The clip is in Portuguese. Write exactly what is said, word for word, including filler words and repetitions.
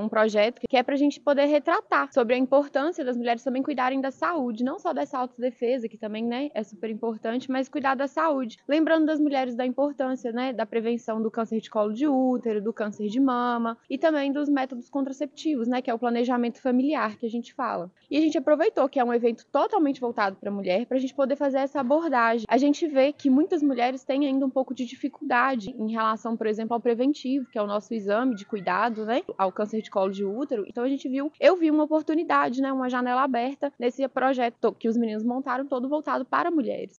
um projeto que é pra gente poder retratar sobre a importância das mulheres também cuidarem da saúde, não só dessa autodefesa, que também, né, é super importante, mas cuidar da saúde. Lembrando das mulheres da importância, né, da prevenção do câncer de colo de útero, do câncer de mama e também dos métodos contraceptivos, né, que é o planejamento familiar que a gente fala. E a gente aproveitou que é um evento totalmente voltado para a mulher, para a gente poder fazer essa abordagem. A gente vê que muitas mulheres têm ainda um pouco de dificuldade em relação, por exemplo, ao preventivo, que é o nosso exame de cuidado, né, ao câncer de colo de útero. Então a gente viu, eu vi uma oportunidade, né, uma janela aberta nesse projeto que os meninos montaram, todo voltado para mulheres.